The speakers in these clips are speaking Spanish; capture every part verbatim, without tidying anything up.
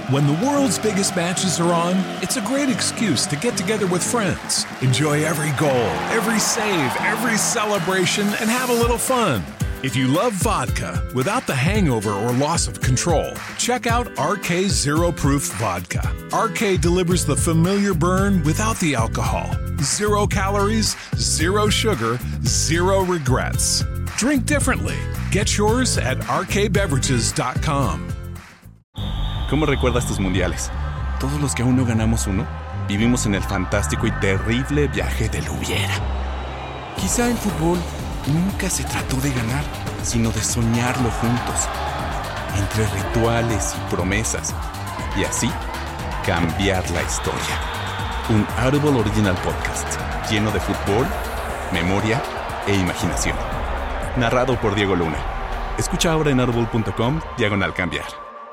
When the world's biggest matches are on, it's a great excuse to get together with friends. Enjoy every goal, every save, every celebration, and have a little fun. If you love vodka without the hangover or loss of control, check out R K Zero Proof Vodka. R K delivers the familiar burn without the alcohol. Zero calories, zero sugar, zero regrets. Drink differently. Get yours at r k beverages dot com. ¿Cómo recuerdas tus mundiales? Todos los que aún no ganamos uno, vivimos en el fantástico y terrible viaje del hubiera. Quizá el fútbol nunca se trató de ganar, sino de soñarlo juntos, entre rituales y promesas, y así cambiar la historia. Un Audible Original Podcast, lleno de fútbol, memoria e imaginación. Narrado por Diego Luna. Escucha ahora en audible punto com, diagonal cambiar.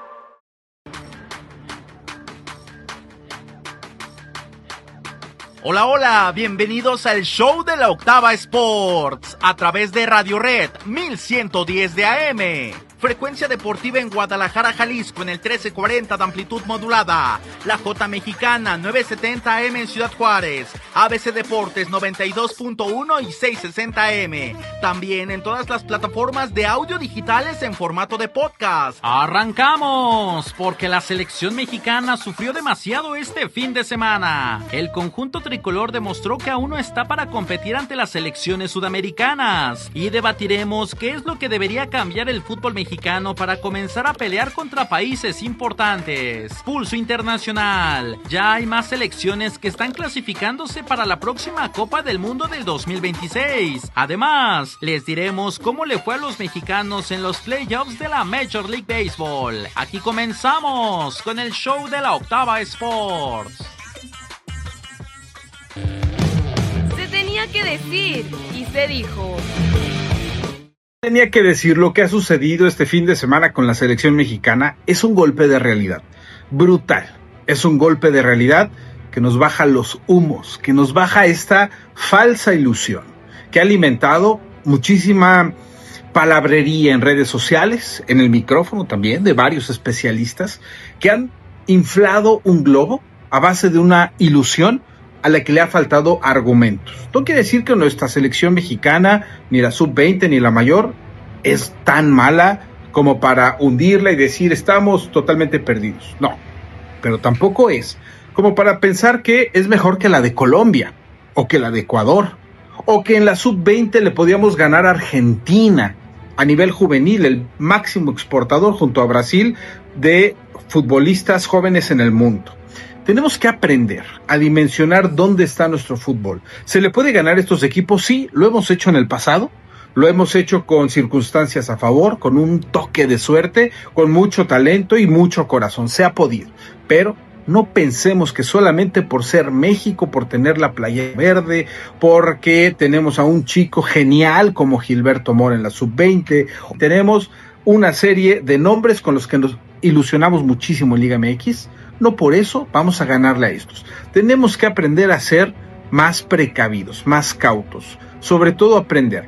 Hola, hola, bienvenidos al show de la Octava Sports, a través de Radio Red mil ciento diez de A M. Frecuencia deportiva en Guadalajara, Jalisco, en el trece cuarenta de amplitud modulada. La J Mexicana, nueve setenta A M en Ciudad Juárez. A B C Deportes, noventa y dos punto uno y seiscientos sesenta A M. También en todas las plataformas de audio digitales en formato de podcast. ¡Arrancamos! Porque la selección mexicana sufrió demasiado este fin de semana. El conjunto tricolor demostró que aún no está para competir ante las selecciones sudamericanas. Y debatiremos qué es lo que debería cambiar el fútbol mexicano para comenzar a pelear contra países importantes. Pulso internacional. Ya hay más selecciones que están clasificándose para la próxima Copa del Mundo del dos mil veintiséis. Además, les diremos cómo le fue a los mexicanos en los playoffs de la Major League Baseball. Aquí comenzamos con el show de la Octava Sports. Se tenía que decir y se dijo. Tenía que decir, lo que ha sucedido este fin de semana con la selección mexicana es un golpe de realidad brutal. Es un golpe de realidad que nos baja los humos, que nos baja esta falsa ilusión, que ha alimentado muchísima palabrería en redes sociales, en el micrófono también de varios especialistas, que han inflado un globo a base de una ilusión a la que le ha faltado argumentos. No quiere decir que nuestra selección mexicana, ni la sub veinte, ni la mayor, es tan mala como para hundirla y decir estamos totalmente perdidos. No, pero tampoco es como para pensar que es mejor que la de Colombia, o que la de Ecuador, o que en la sub veinte le podíamos ganar a Argentina a nivel juvenil, el máximo exportador junto a Brasil de futbolistas jóvenes en el mundo. Tenemos que aprender a dimensionar dónde está nuestro fútbol. ¿Se le puede ganar a estos equipos? Sí, lo hemos hecho en el pasado, lo hemos hecho con circunstancias a favor, con un toque de suerte, con mucho talento y mucho corazón. Se ha podido, pero no pensemos que solamente por ser México, por tener la playa verde, porque tenemos a un chico genial como Gilberto Mora en la sub veinte, tenemos una serie de nombres con los que nos ilusionamos muchísimo en Liga M X, no por eso vamos a ganarle a estos. Tenemos que aprender a ser más precavidos, más cautos, sobre todo aprender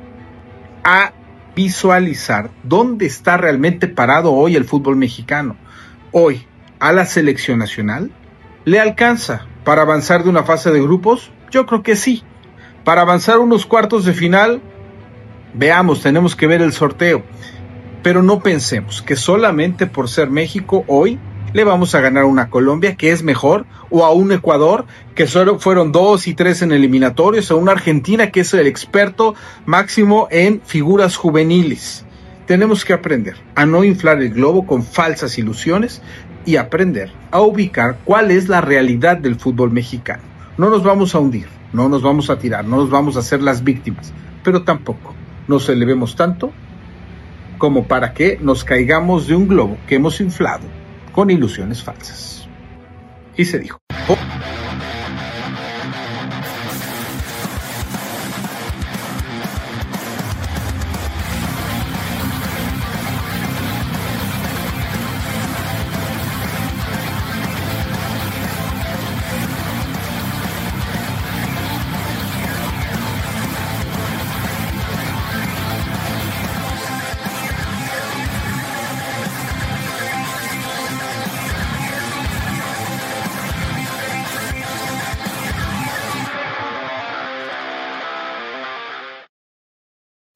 a visualizar dónde está realmente parado hoy el fútbol mexicano. Hoy, a la selección nacional, ¿le alcanza para avanzar de una fase de grupos? Yo creo que sí. Para avanzar unos cuartos de final, veamos, tenemos que ver el sorteo. Pero no pensemos que solamente por ser México hoy le vamos a ganar a una Colombia que es mejor, o a un Ecuador que solo fueron dos y tres en eliminatorios, o a una Argentina que es el experto máximo en figuras juveniles. Tenemos que aprender a no inflar el globo con falsas ilusiones y aprender a ubicar cuál es la realidad del fútbol mexicano. No nos vamos a hundir, no nos vamos a tirar, no nos vamos a hacer las víctimas, pero tampoco nos elevemos tanto como para que nos caigamos de un globo que hemos inflado con ilusiones falsas. Y se dijo. Oh.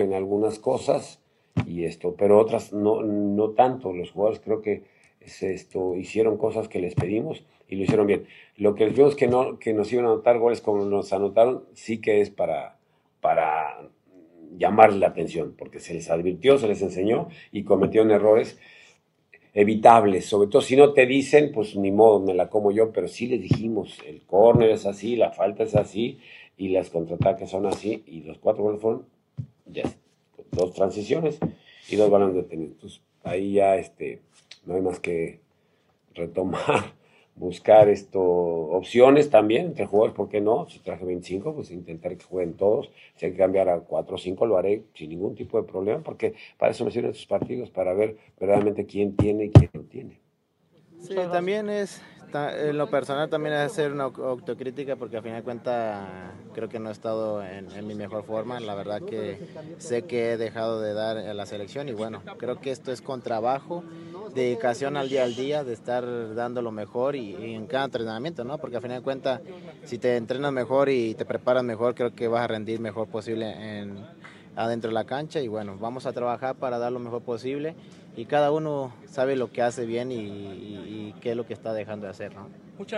en algunas cosas, y esto, pero otras no, no tanto. Los jugadores creo que es esto, hicieron cosas que les pedimos y lo hicieron bien. Lo que les vimos que, no, que nos iban a anotar goles como nos anotaron, sí que es para, para llamarles la atención, porque se les advirtió, se les enseñó y cometieron errores evitables. Sobre todo si no te dicen, pues ni modo, me la como yo, pero sí les dijimos, el córner es así, la falta es así y las contraataques son así, y los cuatro goles fueron ya, dos transiciones y dos balones detenidos. Entonces, ahí ya este, no hay más que retomar, buscar esto, opciones también entre jugadores, ¿por qué no? Si traje veinticinco, pues intentar que jueguen todos. Si hay que cambiar a cuatro o cinco, lo haré sin ningún tipo de problema, porque para eso me sirven estos partidos, para ver verdaderamente quién tiene y quién no tiene. Sí, también es, en lo personal también es hacer una autocrítica, porque a fin de cuentas creo que no he estado en, en mi mejor forma. La verdad que sé que he dejado de dar a la selección y bueno, creo que esto es con trabajo, dedicación al día al día, de estar dando lo mejor y, y en cada entrenamiento, ¿no? Porque a fin de cuentas si te entrenas mejor y te preparas mejor, creo que vas a rendir mejor posible en, adentro de la cancha y bueno, vamos a trabajar para dar lo mejor posible. Y cada uno sabe lo que hace bien y, y, y qué es lo que está dejando de hacer, ¿no?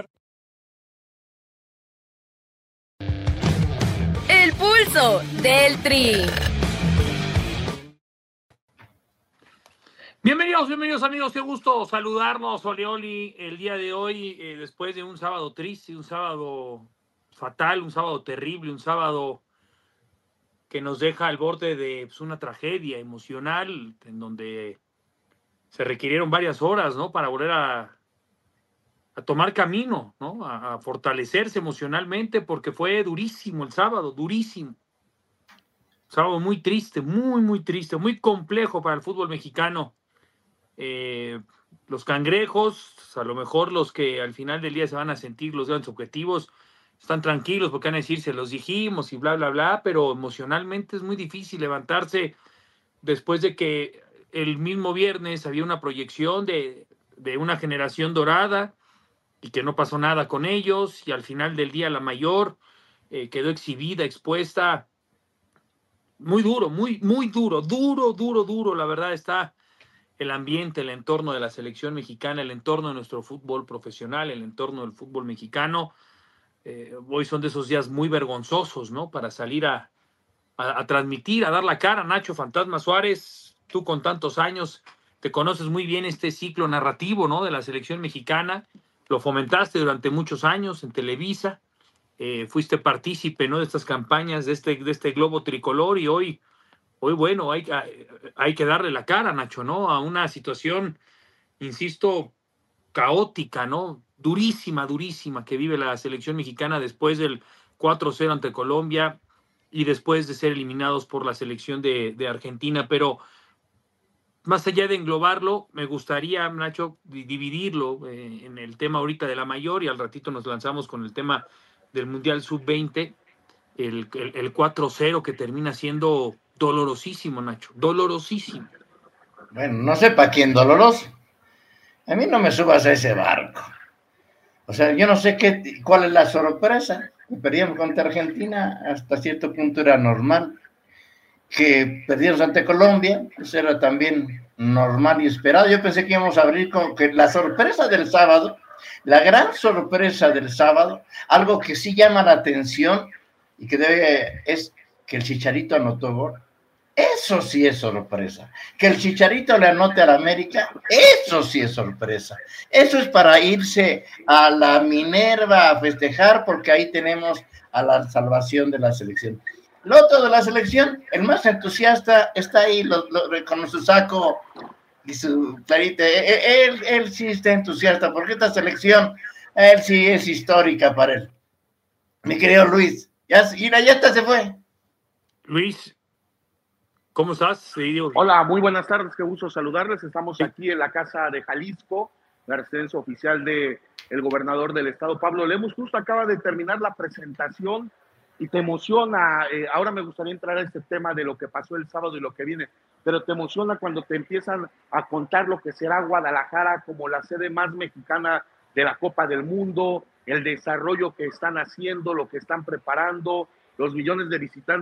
El pulso del Tri. Bienvenidos, bienvenidos amigos, qué gusto saludarnos, Oleoli, el día de hoy, eh, después de un sábado triste, un sábado fatal, un sábado terrible, un sábado que nos deja al borde de pues, una tragedia emocional, en donde se requirieron varias horas, ¿no? Para volver a, a tomar camino, ¿no? A, a fortalecerse emocionalmente, porque fue durísimo el sábado, durísimo. Sábado muy triste, muy, muy triste, muy complejo para el fútbol mexicano. Eh, los cangrejos, a lo mejor los que al final del día se van a sentir los grandes objetivos, están tranquilos porque van a decir, se los dijimos y bla, bla, bla, pero emocionalmente es muy difícil levantarse después de que el mismo viernes había una proyección de, de una generación dorada y que no pasó nada con ellos, y al final del día la mayor eh, quedó exhibida, expuesta. Muy duro, muy, muy duro, duro, duro, duro, la verdad está el ambiente, el entorno de la selección mexicana, el entorno de nuestro fútbol profesional, el entorno del fútbol mexicano. Eh, hoy son de esos días muy vergonzosos, ¿no? Para salir a, a, a transmitir, a dar la cara. Nacho Fantasma Suárez, tú con tantos años te conoces muy bien este ciclo narrativo, ¿no? De la selección mexicana, lo fomentaste durante muchos años en Televisa, eh, fuiste partícipe, ¿no? De estas campañas, de este, de este globo tricolor, y hoy, hoy bueno, hay, hay que darle la cara, Nacho, ¿no? A una situación, insisto, caótica, ¿no? Durísima, durísima que vive la selección mexicana después del cuatro cero ante Colombia y después de ser eliminados por la selección de, de Argentina. Pero más allá de englobarlo, me gustaría, Nacho, dividirlo eh, en el tema ahorita de la mayor, y al ratito nos lanzamos con el tema del Mundial sub veinte, el, el, el cuatro cero que termina siendo dolorosísimo, Nacho, dolorosísimo. Bueno, no sé para quién doloroso. A mí no me subas a ese barco. O sea, yo no sé qué, cuál es la sorpresa. Perdíamos contra Argentina, hasta cierto punto era normal. Que perdimos ante Colombia, eso era también normal y esperado. Yo pensé que íbamos a abrir con que la sorpresa del sábado, la gran sorpresa del sábado, algo que sí llama la atención y que debe, es que el Chicharito anotó gol. Eso sí es sorpresa. Que el Chicharito le anote a la América, eso sí es sorpresa. Eso es para irse a la Minerva a festejar, porque ahí tenemos a la salvación de la selección. El otro de la selección, el más entusiasta, está ahí lo, lo, con su saco y su clarita. Él, él, él sí está entusiasta, porque esta selección, él sí es histórica para él. Mi querido Luis, ya, mira, ya hasta se fue. Luis, ¿cómo estás? Sí, hola, muy buenas tardes, qué gusto saludarles. Estamos aquí en la Casa de Jalisco, la residencia oficial del gobernador del estado, Pablo Lemus. Justo acaba de terminar la presentación y te emociona. Eh, ahora me gustaría entrar a este tema de lo que pasó el sábado y lo que viene, pero te emociona cuando te empiezan a contar lo que será Guadalajara como la sede más mexicana de la Copa del Mundo, el desarrollo que están haciendo, lo que están preparando, los millones de visitantes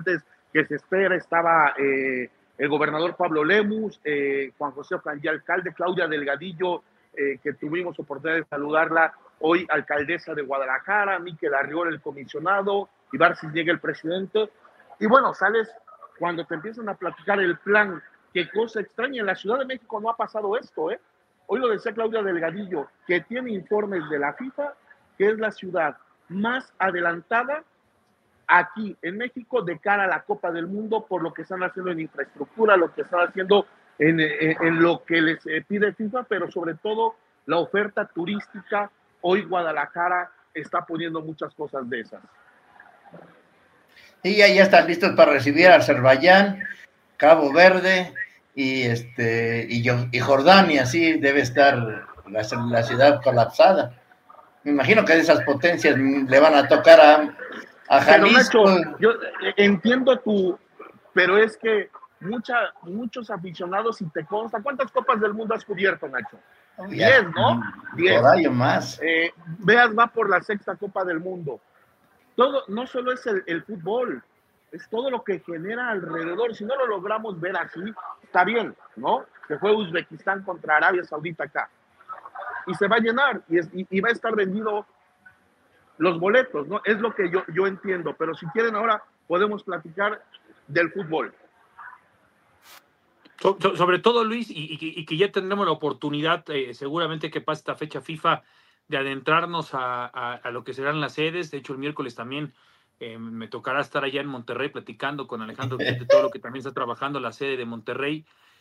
que se espera. Estaba eh, el gobernador Pablo Lemus, eh, Juan José Ocandía, alcalde, Claudia Delgadillo, eh, que tuvimos oportunidad de saludarla hoy, alcaldesa de Guadalajara, Miquel Arriola, el comisionado, Ibar Cisniega, el presidente. Y bueno, sales cuando te empiezan a platicar el plan. Qué cosa extraña, en la Ciudad de México no ha pasado esto, ¿eh? Hoy lo decía Claudia Delgadillo, que tiene informes de la FIFA, que es la ciudad más adelantada aquí en México de cara a la Copa del Mundo por lo que están haciendo en infraestructura, lo que están haciendo en, en, en lo que les pide FIFA, pero sobre todo la oferta turística. Hoy Guadalajara está poniendo muchas cosas de esas. Y ya, ya están listos para recibir a Azerbaiyán, Cabo Verde y este y, y Jordania. Sí, debe estar la, la ciudad colapsada. Me imagino que de esas potencias le van a tocar a, a Jalisco. Pero Nacho, yo entiendo tu, pero es que mucha, muchos aficionados, si te consta, ¿cuántas Copas del Mundo has cubierto, Nacho? Diez, ¿no? Diez. Por ahí más. Eh, Veas va por la sexta Copa del Mundo. Todo, no solo es el, el fútbol, es todo lo que genera alrededor. Si no lo logramos ver así, está bien, ¿no? Que fue Uzbekistán contra Arabia Saudita acá. Y se va a llenar, y, es, y, y va a estar vendido los boletos, ¿no? Es lo que yo, yo entiendo, pero si quieren ahora podemos platicar del fútbol. So, so, sobre todo, Luis, y, y, y que ya tendremos la oportunidad, eh, seguramente que pase esta fecha FIFA, de adentrarnos a, a, a lo que serán las sedes. De hecho, el miércoles también eh, me tocará estar allá en Monterrey platicando con Alejandro de todo lo que también está trabajando la sede de Monterrey.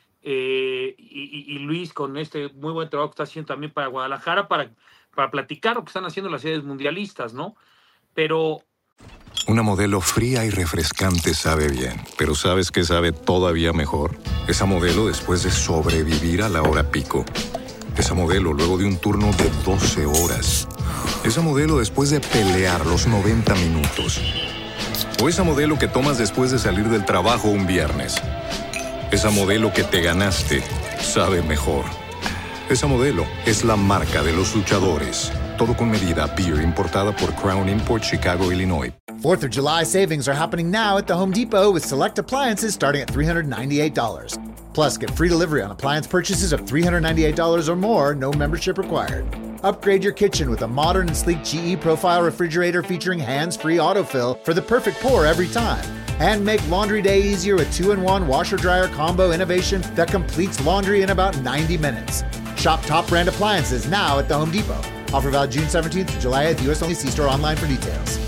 Eh, y, y, y Luis, con este muy buen trabajo que está haciendo también para Guadalajara, para, para platicar lo que están haciendo las sedes mundialistas, ¿no? Pero... Una Modelo fría y refrescante sabe bien, pero ¿sabes qué sabe todavía mejor? Esa Modelo después de sobrevivir a la hora pico. Esa Modelo luego de un turno de doce horas. Esa Modelo después de pelear los noventa minutos. O esa Modelo que tomas después de salir del trabajo un viernes. Esa Modelo que te ganaste sabe mejor. Esa Modelo es la marca de los luchadores. Todo con medida. Beer importada por Crown Import, Chicago, Illinois. Fourth of July savings are happening now at the Home Depot with select appliances starting at three hundred ninety-eight dollars. Plus, get free delivery on appliance purchases of three hundred ninety-eight dollars or more, no membership required. Upgrade your kitchen with a modern and sleek G E Profile refrigerator featuring hands-free autofill for the perfect pour every time. And make laundry day easier with two in one washer-dryer combo innovation that completes laundry in about ninety minutes. Shop top brand appliances now at the Home Depot. Offer valid June seventeenth to July eighth, U S only. See store online for details.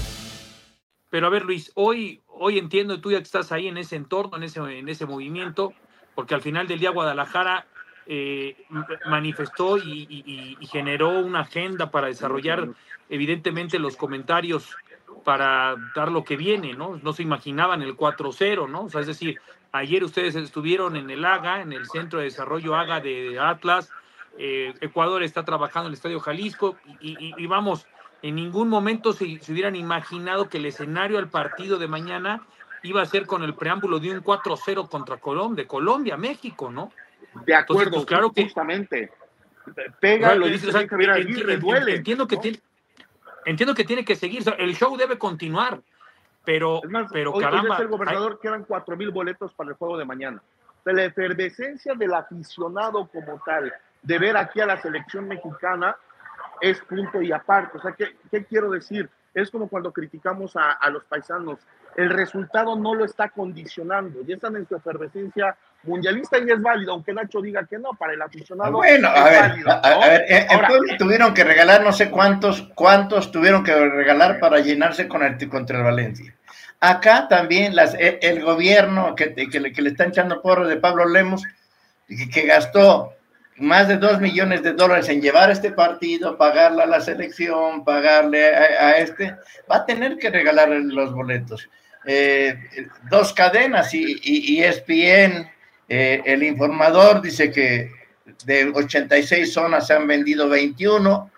Pero a ver, Luis, hoy, hoy entiendo tú ya que estás ahí en ese entorno, en ese, en ese movimiento, porque al final del día Guadalajara eh, manifestó y, y, y generó una agenda para desarrollar evidentemente los comentarios para dar lo que viene, ¿no? No se imaginaban el cuatro cero, ¿no? O sea, es decir, ayer ustedes estuvieron en el AGA, en el Centro de Desarrollo AGA de Atlas, eh, Ecuador está trabajando en el Estadio Jalisco y, y, y vamos, en ningún momento se, se hubieran imaginado que el escenario al partido de mañana iba a ser con el preámbulo de un cuatro cero contra Colombia, de Colombia, México, ¿no? De acuerdo, entonces, pues, claro que, justamente. Pega, lo dice, o sea, Javier Aguirre, duele. Entiendo que, ¿no? tiene, entiendo que tiene que seguir, o sea, el show debe continuar, pero, es más, pero hoy, caramba. Hoy el gobernador hay... quedan cuatro mil boletos para el juego de mañana. De la efervescencia del aficionado como tal, de ver aquí a la selección mexicana, es punto y aparte. O sea, ¿qué, qué quiero decir? Es como cuando criticamos a, a los paisanos. El resultado no lo está condicionando. Ya están en su efervescencia mundialista y es válido, aunque Nacho diga que no, para el aficionado. Bueno, es a ver, válido, a, ¿no? a ver, en Ahora, Puebla tuvieron que regalar no sé cuántos, cuántos tuvieron que regalar para llenarse con el, contra el Valencia. Acá también las, el, el gobierno que, que, le, que le están echando porros de Pablo Lemus, que, que gastó más de dos millones de dólares en llevar este partido, pagarle a la selección, pagarle a, a este, va a tener que regalar los boletos. Eh, dos cadenas y, y, y E S P N, eh, el informador dice que de ochenta y seis zonas se han vendido veintiuno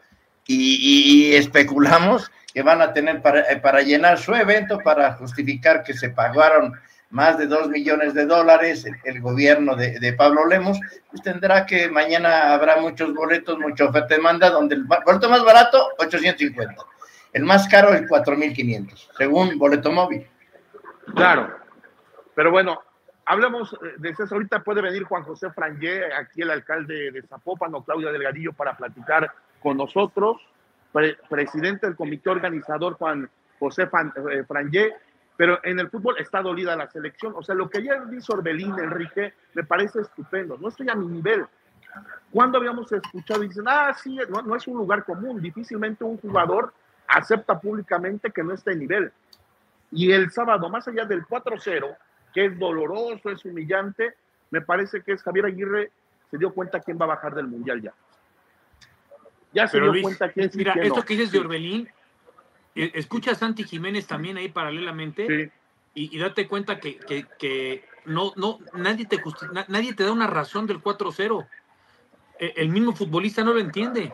y, y especulamos que van a tener para, para llenar su evento, para justificar que se pagaron más de dos millones de dólares, el, el gobierno de, de Pablo Lemus, pues tendrá que mañana habrá muchos boletos, mucha oferta y demanda, donde el boleto más barato, ochocientos cincuenta, el más caro, el cuatro mil quinientos, según boleto móvil. Claro, Pero bueno, hablamos de César. Ahorita puede venir Juan José Frangé, aquí el alcalde de Zapopan, o Claudia Delgadillo, para platicar con nosotros. Pre presidente del comité organizador, Juan José Frangé. Pero en el fútbol está dolida la selección. O sea, lo que ayer hizo Orbelín, Enrique, me parece estupendo. No estoy a mi nivel. ¿Cuándo habíamos escuchado y dicen, ah, sí, no, no es un lugar común? Difícilmente un jugador acepta públicamente que no está en nivel. Y el sábado, más allá del cuatro cero, que es doloroso, es humillante, me parece que es Javier Aguirre se dio cuenta quién va a bajar del Mundial ya. Ya se Pero dio Luis, cuenta quién mira, sí, quién esto no. que dices de Orbelín, eh, escucha a Santi Jiménez también ahí paralelamente, sí. y, y date cuenta que, que, que no, no, nadie te na, nadie te da una razón del cuatro cero. El, el mismo futbolista no lo entiende.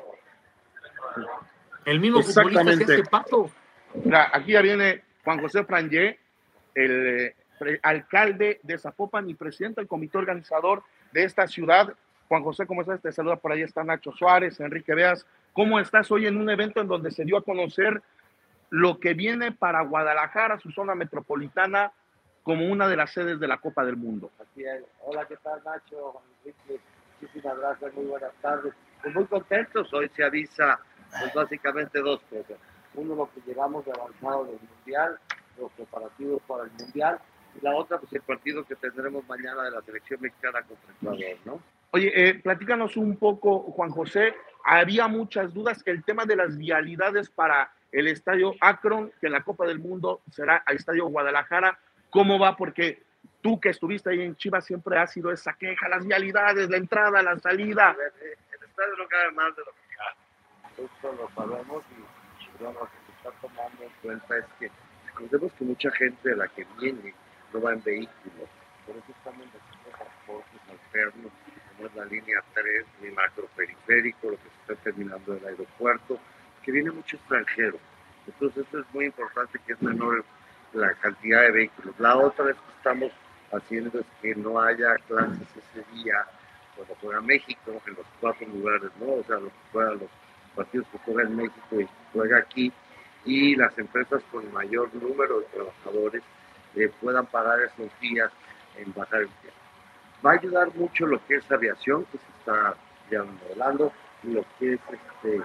El mismo futbolista se hace pato. Mira, aquí ya viene Juan José Frangé, el eh, alcalde de Zapopan y presidente del comité organizador de esta ciudad. Juan José, ¿cómo estás? Te saluda por ahí, está Nacho Suárez, Enrique Veas. ¿Cómo estás hoy en un evento en donde se dio a conocer lo que viene para Guadalajara, su zona metropolitana, como una de las sedes de la Copa del Mundo? Así es. Hola, ¿qué tal, Nacho? Juan Enrique, muchísimas gracias, muy buenas tardes. Pues muy contentos, hoy se avisa pues básicamente dos cosas. Uno, lo que llegamos de avanzado del Mundial, los preparativos para el Mundial, y la otra, pues el partido que tendremos mañana de la selección mexicana contra Ecuador, ¿no? Oye, eh, platícanos un poco, Juan José. Había muchas dudas que el tema de las vialidades para el Estadio Akron, que en la Copa del Mundo será al Estadio Guadalajara, ¿cómo va? Porque tú que estuviste ahí en Chivas siempre has sido esa queja, las vialidades, la entrada, la salida. El estadio no cabe más de lo que cabe. Esto lo sabemos y bueno, lo que se está tomando en cuenta es que recordemos que mucha gente de la que viene no va en vehículos, por eso estamos haciendo transportes alternos, como es la línea tres, mi macroperiférico, lo que se está terminando del aeropuerto, que viene mucho extranjero. Entonces eso es muy importante, que es menor la cantidad de vehículos. La otra es que estamos haciendo es que no haya clases ese día cuando juega México, en los cuatro lugares, ¿no? O sea, los, los partidos que juega en México y juega aquí, y las empresas con mayor número de trabajadores eh, puedan pagar esos días en bajar el tiempo. Va a ayudar mucho lo que es aviación, que se está ya modelando, y lo que es este,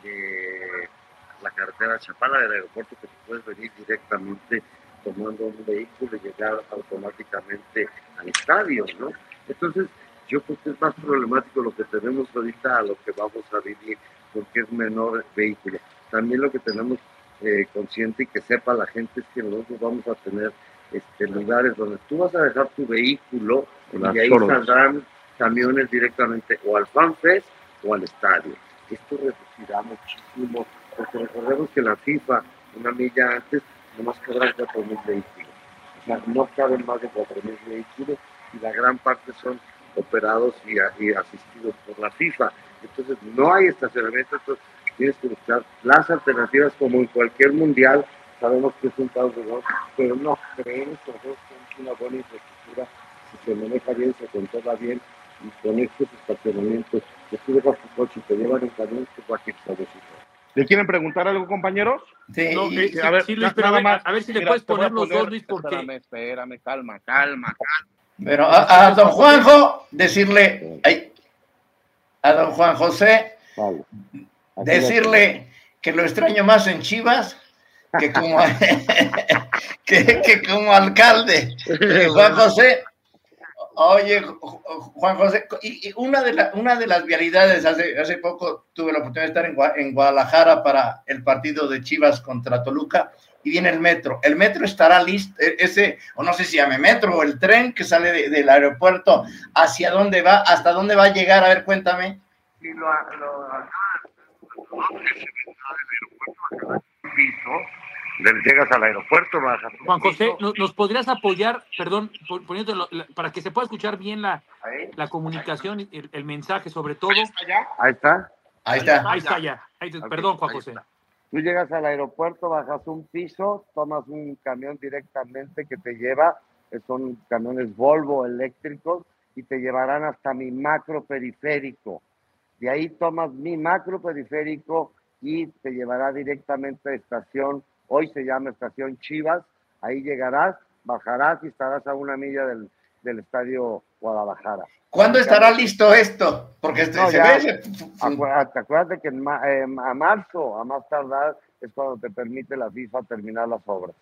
eh, la carretera Chapala del aeropuerto, que puedes venir directamente tomando un vehículo y llegar automáticamente al estadio, ¿no? Entonces, yo creo que es más problemático lo que tenemos ahorita a lo que vamos a vivir, porque es menor el vehículo. También lo que tenemos eh, consciente y que sepa la gente es que nosotros vamos a tener este, lugares donde tú vas a dejar tu vehículo y ahí saldrán camiones directamente o al FanFest o al estadio. Esto reducirá muchísimo, porque recordemos que la FIFA, una milla antes, nomás cabrán cuatro mil vehículos. O sea, no caben más de cuatro mil vehículos y la gran parte son operados y, a, y asistidos por la FIFA. Entonces no hay estacionamiento, entonces tienes que buscar las alternativas como en cualquier mundial. Sabemos que es un caos de gol, pero no creemos que nosotros tenemos una buena infraestructura, si se maneja bien, se controla bien, y con estos estacionamientos, que tú dejas tu coche y te llevan en camión, que va a quitar de su coche. ¿Le quieren preguntar algo, compañeros? Sí, no, eh, sí, a ver, sí, Luis, pero nada a ver, más. a ver si le Mira, puedes te voy poner a los poner, dos, Luis, porque... Espérame, espérame, calma, calma, calma. Pero a, a don Juanjo, decirle, ay, a don Juan José, vale. decirle que lo extraño más en Chivas que como, que, que como alcalde. Juan José, oye, Juan José, y, y una, de la, una de las vialidades, hace, hace poco tuve la oportunidad de estar en, en Guadalajara para el partido de Chivas contra Toluca, y viene el metro. El metro estará listo, ese, o no sé si llame metro, o el tren que sale de, del aeropuerto, ¿hacia dónde va? ¿Hasta dónde va a llegar? A ver, cuéntame. Sí, lo, lo, llegas al aeropuerto, bajas. Juan José, ¿nos, ¿nos podrías apoyar, perdón, poniéndolo, para que se pueda escuchar bien la, la comunicación, el, el mensaje sobre todo? Ahí está. Ahí está. Ahí está ya. Ahí está. Perdón, Juan José. Tú llegas al aeropuerto, bajas un piso, tomas un camión directamente que te lleva, son camiones Volvo eléctricos, y te llevarán hasta mi macro periférico. De ahí tomas mi macro periférico y te llevará directamente a estación, hoy se llama estación Chivas, ahí llegarás bajarás y estarás a una milla del, del estadio Guadalajara. ¿Cuándo estará listo esto? Porque este, No, se ya, ve... acuérdate, acuérdate que en ma, eh, a marzo, a más tardar, es cuando te permite la FIFA terminar las obras.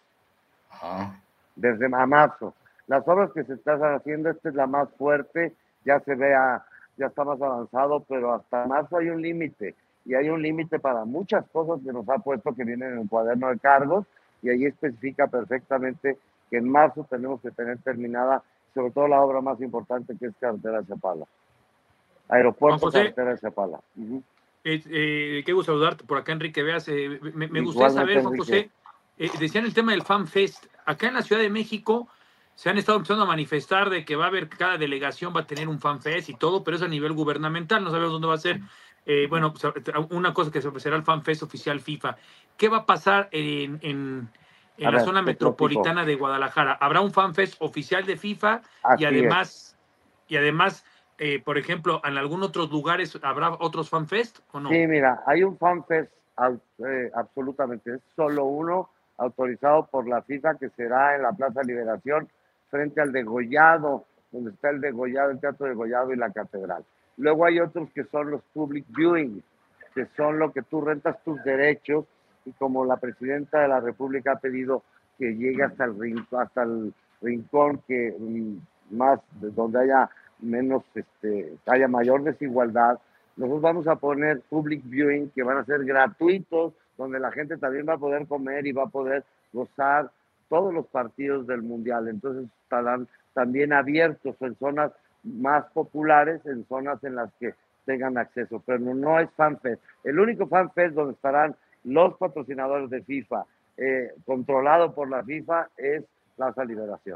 Ajá. Desde a marzo. Las obras que se están haciendo, esta es la más fuerte, ya se vea, ya está más avanzado, pero hasta marzo hay un límite. Y hay un límite para muchas cosas que nos ha puesto que vienen en el cuaderno de cargos, y ahí especifica perfectamente que en marzo tenemos que tener terminada, sobre todo la obra más importante, que es carretera de Chapala. Aeropuerto, carretera de Chapala. Uh-huh. eh, eh, qué gusto saludarte por acá, Enrique Veas. Eh, me, me gustaría saber, Juan José, eh, decían el tema del Fan Fest. Acá en la Ciudad de México se han estado empezando a manifestar de que va a haber, cada delegación va a tener un Fan Fest y todo, pero es a nivel gubernamental, no sabemos dónde va a ser. Eh, bueno, una cosa que será el Fan Fest oficial FIFA. ¿Qué va a pasar en, en, en la ver, zona metropolitana de Guadalajara? ¿Habrá un Fan Fest oficial de FIFA? Así y además, es. y además eh, por ejemplo, en algunos otros lugares habrá otros Fan Fest o no? Sí, mira, hay un Fan Fest eh, absolutamente, es solo uno autorizado por la FIFA, que será en la Plaza Liberación, frente al Degollado, donde está el Degollado, el Teatro Degollado y la Catedral. Luego hay otros que son los public viewing, que son lo que tú rentas tus derechos, y como la presidenta de la República ha pedido que llegue hasta el rincón, hasta el rincón que más, donde haya menos, este, haya mayor desigualdad, nosotros vamos a poner public viewing que van a ser gratuitos, donde la gente también va a poder comer y va a poder gozar todos los partidos del Mundial. Entonces estarán también abiertos en zonas más populares, en zonas en las que tengan acceso, pero no, no es FanFest. El único FanFest donde estarán los patrocinadores de FIFA, eh, controlado por la FIFA, es Plaza Liberación.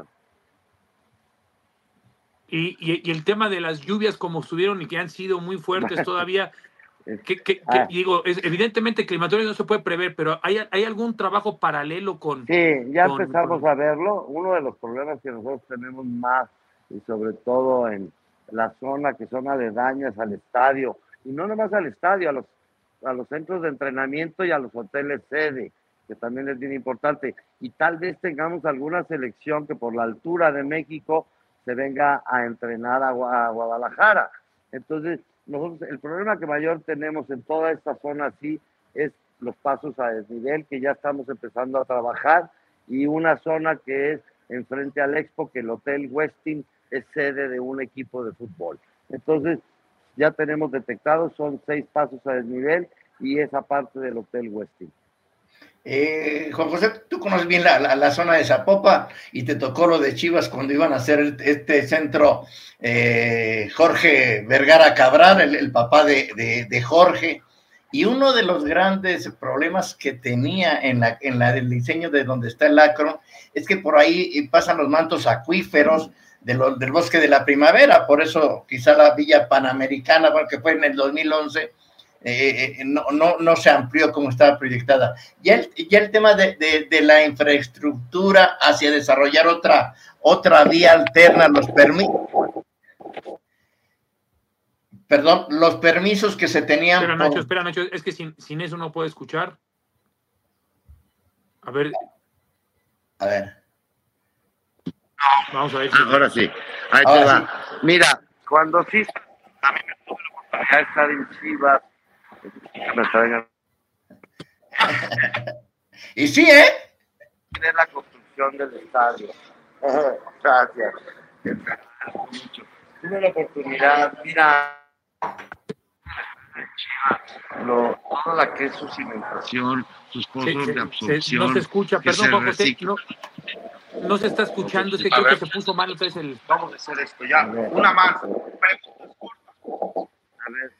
Y, y, y el tema de las lluvias, como estuvieron y que han sido muy fuertes todavía, que, que, que ah. digo, es, evidentemente el climatorio no se puede prever, pero ¿hay, hay algún trabajo paralelo con...? Sí, ya con, empezamos con... a verlo. Uno de los problemas que nosotros tenemos más, y sobre todo en la zona que son aledañas al estadio, y no nomás al estadio, a los, a los centros de entrenamiento y a los hoteles sede, que también es bien importante, y tal vez tengamos alguna selección que por la altura de México se venga a entrenar a, a Guadalajara. Entonces, nosotros el problema que mayor tenemos en toda esta zona sí es los pasos a desnivel, que ya estamos empezando a trabajar, y una zona que es enfrente al Expo, que el Hotel Westin es sede de un equipo de fútbol. Entonces, ya tenemos detectados, son seis pasos a desnivel y esa parte del Hotel Westin. Eh, Juan José, tú conoces bien la, la, la zona de Zapopan y te tocó lo de Chivas cuando iban a hacer este centro eh, Jorge Vergara Cabral, el, el papá de, de, de Jorge, y uno de los grandes problemas que tenía en la en la del diseño de donde está el Akron es que por ahí pasan los mantos acuíferos de lo, del Bosque de la Primavera, por eso quizá la Villa Panamericana, bueno, que fue en el dos mil once, Eh, eh, no, no, no se amplió como estaba proyectada. Ya el, ya el tema de, de, de la infraestructura hacia desarrollar otra, otra vía alterna, los permisos, perdón, los permisos que se tenían. Espera, Nacho, por... espera, Nacho, es que sin, sin eso no puedo escuchar. A ver. A ver. Vamos a ver. Ahora sí. Ahí Ahora te va. sí. Mira, cuando sí, a mí me tuve la oportunidad de estar en Chivas. Y sí, ¿eh? De la construcción del estadio. Gracias. Tuve la oportunidad, mira, lo, toda la que es su cimentación, sus pozos se, de absorción. Se, no se escucha, perdón, Juan José, no, no se está escuchando, es que creo que se puso mal, entonces el... Vamos a hacer esto ya, una más. A ver.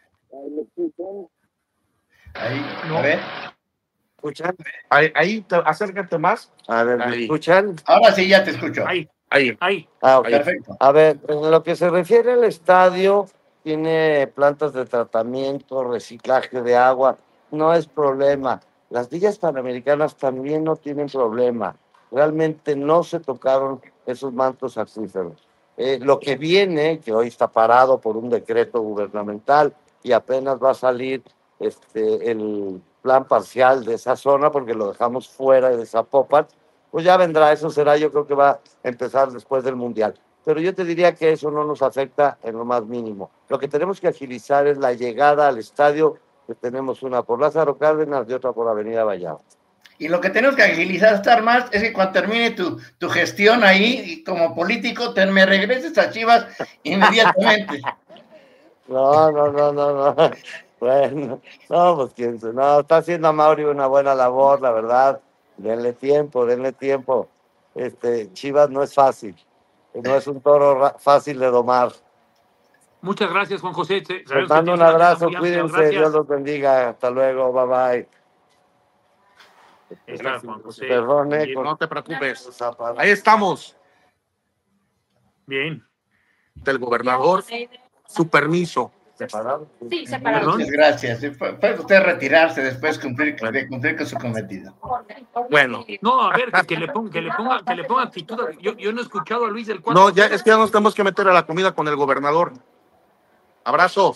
Ahí, no. A ver. ¿Escuchan? Ahí, ahí te, acércate más. A ver, ¿me ahí. escuchan? Ahora sí, ya te escucho. Ahí, ahí. ahí. Ah, okay. Perfecto. A ver, en lo que se refiere al estadio, tiene plantas de tratamiento, reciclaje de agua, no es problema. Las villas panamericanas también no tienen problema. Realmente no se tocaron esos mantos acuíferos. Eh, lo que viene, que hoy está parado por un decreto gubernamental y apenas va a salir este, el plan parcial de esa zona porque lo dejamos fuera de Zapopan, pues ya vendrá, eso será, yo creo que va a empezar después del Mundial. Pero yo te diría que eso no nos afecta en lo más mínimo. Lo que tenemos que agilizar es la llegada al estadio, que tenemos una por Lázaro Cárdenas y otra por Avenida Vallarta. Y lo que tenemos que agilizar, estar más, es que cuando termine tu, tu gestión ahí, y como político, te me regreses a Chivas inmediatamente. No, no, no, no, no. Bueno, no, pues quién sabe. No, está haciendo Amaury una buena labor, la verdad. Denle tiempo, denle tiempo. Este, Chivas no es fácil. No es un toro fácil de domar. Muchas gracias, Juan José. Les mando un abrazo, cuídense, gracias. Dios los bendiga. Hasta luego, bye bye. Está, Juan José. Perdón, eh, no te preocupes. Ahí estamos. Bien. Del gobernador, su permiso. ¿Separado? Sí, separado. Muchas gracias. Puede usted retirarse después cumplir, de cumplir con su cometido. Bueno. No, a ver, que, que, le, ponga, que, le, ponga, que le ponga actitud. Yo, yo no he escuchado a Luis del cuatro. No, ya, es que ya nos tenemos que meter a la comida con el gobernador. Abrazo.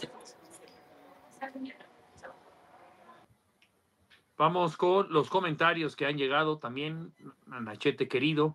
Vamos con los comentarios que han llegado también. Nachete querido.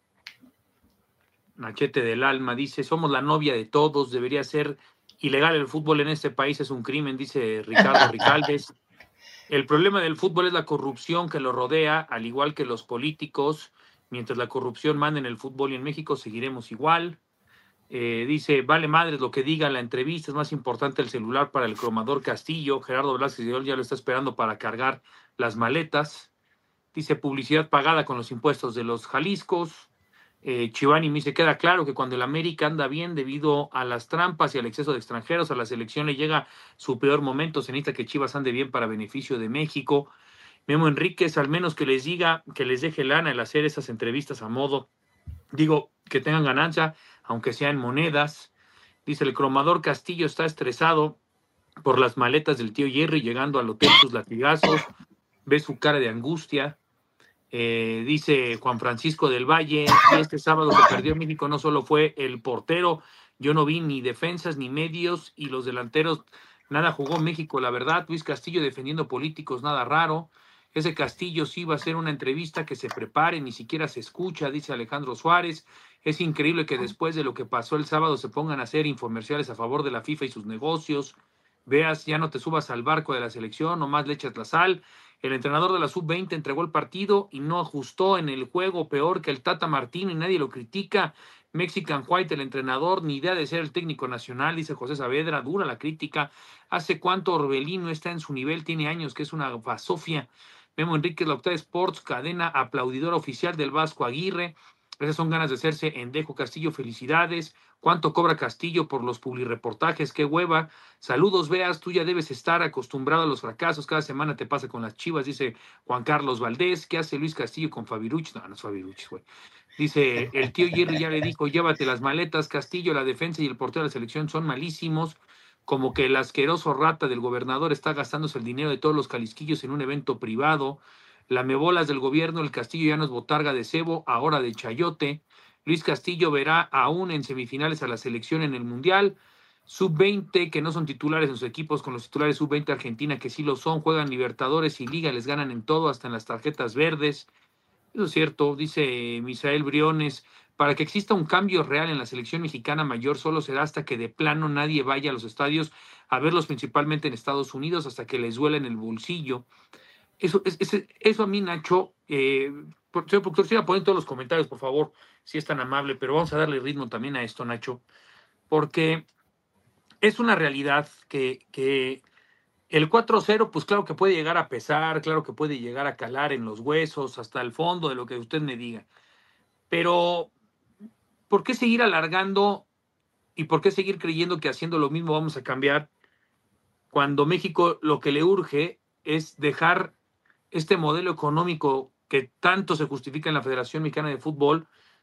Nachete del alma dice, somos la novia de todos, debería ser ilegal el fútbol en este país, es un crimen, dice Ricardo Ricaldes. El problema del fútbol es la corrupción que lo rodea, al igual que los políticos. Mientras la corrupción manda en el fútbol y en México, seguiremos igual. Eh, dice, vale madres lo que diga la entrevista, es más importante el celular para el cromador Castillo. Gerardo Velázquez ya lo está esperando para cargar las maletas. Dice, publicidad pagada con los impuestos de los Jaliscos. Eh, Chivani me dice, queda claro que cuando el América anda bien debido a las trampas y al exceso de extranjeros, a la selección le llega su peor momento, se necesita que Chivas ande bien para beneficio de México. Memo Enríquez, al menos que les diga, que les deje lana el hacer esas entrevistas a modo, digo, que tengan ganancia, aunque sea en monedas. Dice, el cromador Castillo está estresado por las maletas del tío Jerry, llegando al hotel sus latigazos, ve su cara de angustia. Eh, dice Juan Francisco del Valle, y este sábado que perdió México no solo fue el portero, yo no vi ni defensas ni medios, y los delanteros, nada jugó México, la verdad. Luis Castillo defendiendo políticos, nada raro. Ese Castillo sí va a hacer una entrevista, que se prepare, ni siquiera se escucha, dice Alejandro Suárez. Es increíble que después de lo que pasó el sábado se pongan a hacer infomerciales a favor de la FIFA y sus negocios. Veas, ya no te subas al barco de la selección, nomás le echas la sal. El entrenador de la sub veinte entregó el partido y no ajustó en el juego, peor que el Tata Martino, y nadie lo critica. Mexican White, el entrenador, ni idea de ser el técnico nacional, dice José Saavedra, dura la crítica. ¿Hace cuánto Orbelino está en su nivel? Tiene años, que es una basofia. Memo Enríquez, la Octava Sports, cadena aplaudidora oficial del Vasco Aguirre. Esas son ganas de hacerse Endejo Castillo, felicidades. ¿Cuánto cobra Castillo por los publireportajes? ¡Qué hueva! Saludos, Veas, tú ya debes estar acostumbrado a los fracasos. Cada semana te pasa con las Chivas, dice Juan Carlos Valdés. ¿Qué hace Luis Castillo con Fabiruchis? No, no es Fabiruchis, güey. Dice, el tío Jerry ya le dijo, llévate las maletas, Castillo, la defensa y el portero de la selección son malísimos. Como que el asqueroso rata del gobernador está gastándose el dinero de todos los calisquillos en un evento privado. Lamebolas del gobierno, el Castillo ya no es botarga de cebo, ahora de chayote. Luis Castillo verá aún en semifinales a la selección en el Mundial. sub veinte, que no son titulares en sus equipos, con los titulares sub veinte Argentina, que sí lo son, juegan Libertadores y Liga, les ganan en todo, hasta en las tarjetas verdes. Eso es cierto, dice Misael Briones. Para que exista un cambio real en la selección mexicana mayor, solo será hasta que de plano nadie vaya a los estadios a verlos, principalmente en Estados Unidos, hasta que les duela en el bolsillo. Eso, es, es, eso a mí, Nacho, eh, señor productor, si va a poner todos los comentarios, por favor, si es tan amable, pero vamos a darle ritmo también a esto, Nacho, porque es una realidad que, que el cuatro cero, pues claro que puede llegar a pesar, claro que puede llegar a calar en los huesos, hasta el fondo de lo que usted me diga, pero ¿por qué seguir alargando y por qué seguir creyendo que haciendo lo mismo vamos a cambiar cuando México lo que le urge es dejar este modelo económico que tanto se justifica en la Federación Mexicana de Fútbol,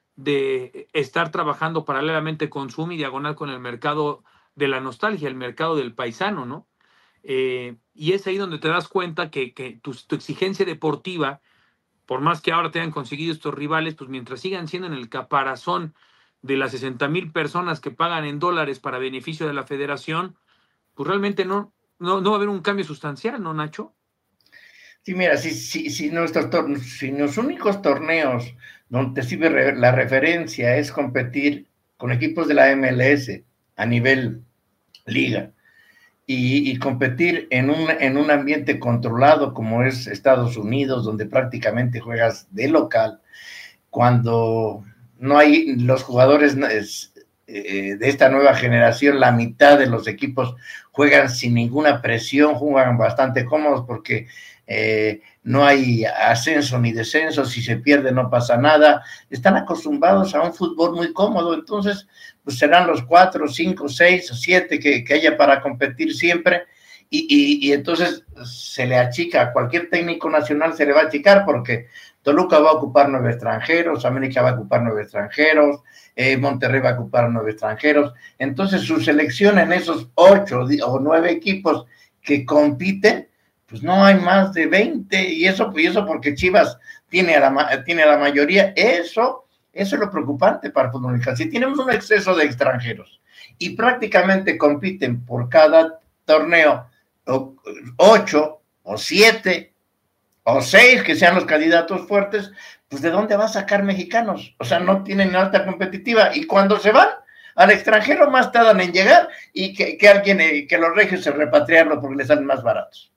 de estar trabajando paralelamente con Zoom y diagonal con el mercado de la nostalgia, el mercado del paisano, ¿no? Eh, y es ahí donde te das cuenta que, que tu, tu exigencia deportiva, por más que ahora te hayan conseguido estos rivales, pues mientras sigan siendo en el caparazón de las sesenta mil personas que pagan en dólares para beneficio de la federación, pues realmente no, no, no va a haber un cambio sustancial, ¿no, Nacho? Sí, mira, si, si, si, nuestros tor- si los únicos torneos donde te sirve re- la referencia es competir con equipos de la M L S a nivel liga y, y competir en un, en un ambiente controlado como es Estados Unidos, donde prácticamente juegas de local, cuando no hay los jugadores eh, de esta nueva generación, la mitad de los equipos juegan sin ninguna presión, juegan bastante cómodos porque eh, no hay ascenso ni descenso, si se pierde no pasa nada, están acostumbrados a un fútbol muy cómodo, entonces pues serán los cuatro, cinco, seis o siete que, que haya para competir siempre, y, y, y entonces se le achica, a cualquier técnico nacional se le va a achicar porque Toluca va a ocupar nueve extranjeros, América va a ocupar nueve extranjeros, eh, Monterrey va a ocupar nueve extranjeros, entonces su selección en esos ocho o nueve equipos que compiten, pues no hay más de veinte, y eso, y eso porque Chivas tiene a la, tiene a la mayoría, eso, eso es lo preocupante para el fútbol mexicano. Si tenemos un exceso de extranjeros y prácticamente compiten por cada torneo o, ocho o siete o seis que sean los candidatos fuertes, pues ¿de dónde va a sacar mexicanos? O sea, no tienen alta competitiva, y cuando se van al extranjero más tardan en llegar y que, que alguien, eh, que los regios se repatriarlo porque les salen más baratos.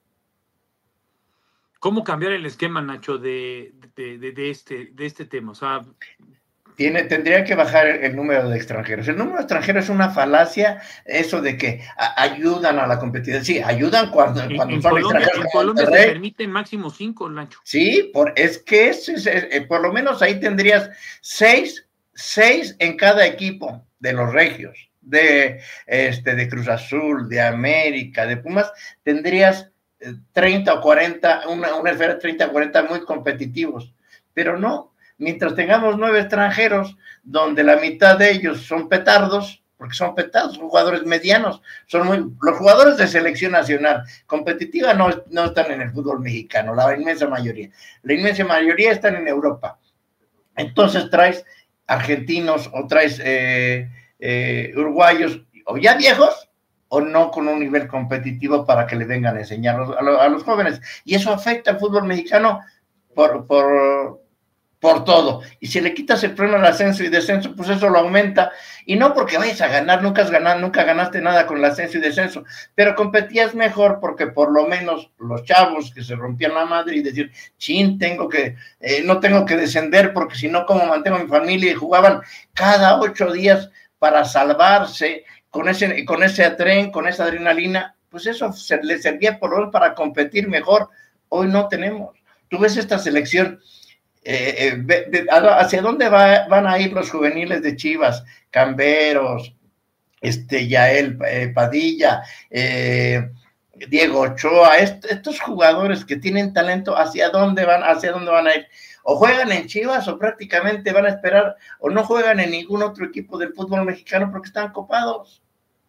¿Cómo cambiar el esquema, Nacho, de, de, de, de, este, de este tema? O sea, Tiene, tendría que bajar el número de extranjeros. El número de extranjeros es una falacia, eso de que a, ayudan a la competitividad. Sí, ayudan cuando, en, cuando en son Colombia, extranjeros. en Colombia se permiten máximo cinco, Nacho. Sí, por, es que es, es, es, por lo menos ahí tendrías seis, seis en cada equipo de los regios, de, este, de Cruz Azul, de América, de Pumas, tendrías treinta o cuarenta, una, una esfera de treinta o cuarenta muy competitivos, pero no, mientras tengamos nueve extranjeros, donde la mitad de ellos son petardos, porque son petardos, son jugadores medianos, son muy, los jugadores de selección nacional competitiva no, no están en el fútbol mexicano, la inmensa mayoría, la inmensa mayoría están en Europa, entonces traes argentinos o traes eh, eh, uruguayos, o ya viejos, o no con un nivel competitivo para que le vengan a enseñar a los, a los jóvenes. Y eso afecta al fútbol mexicano por, por, por todo. Y si le quitas el freno al ascenso y descenso, pues eso lo aumenta. Y no porque vayas a ganar, nunca has ganado, nunca ganaste nada con el ascenso y descenso, pero competías mejor porque por lo menos los chavos que se rompían la madre y decir, chin, tengo que, eh, no tengo que descender porque si no, ¿cómo mantengo a mi familia? Y jugaban cada ocho días para salvarse, con ese, con ese tren, con esa adrenalina, pues eso se, le servía por hoy para competir mejor. Hoy no tenemos. Tú ves esta selección, eh, eh, de, de, ¿hacia dónde va, van a ir los juveniles de Chivas? Camberos, este, Yael eh, Padilla, eh, Diego Ochoa, est, estos jugadores que tienen talento, ¿hacia dónde van, hacia dónde van a ir? O juegan en Chivas o prácticamente van a esperar, o no juegan en ningún otro equipo del fútbol mexicano porque están copados.